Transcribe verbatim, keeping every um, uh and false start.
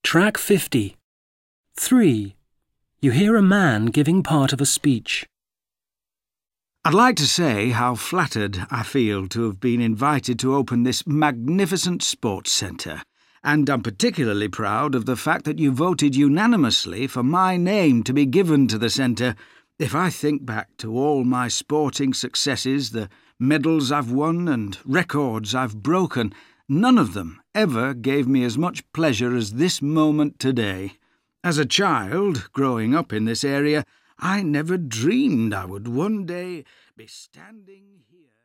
Track fifty. three. You hear a man giving part of a speech. I'd like to say how flattered I feel to have been invited to open this magnificent sports centre, and I'm particularly proud of the fact that you voted unanimously for my name to be given to the centre. If I think back to all my sporting successes, the medals I've won and records I've broken, none of them ever gave me as much pleasure as this moment today. As a child, growing up in this area, I never dreamed I would one day be standing here.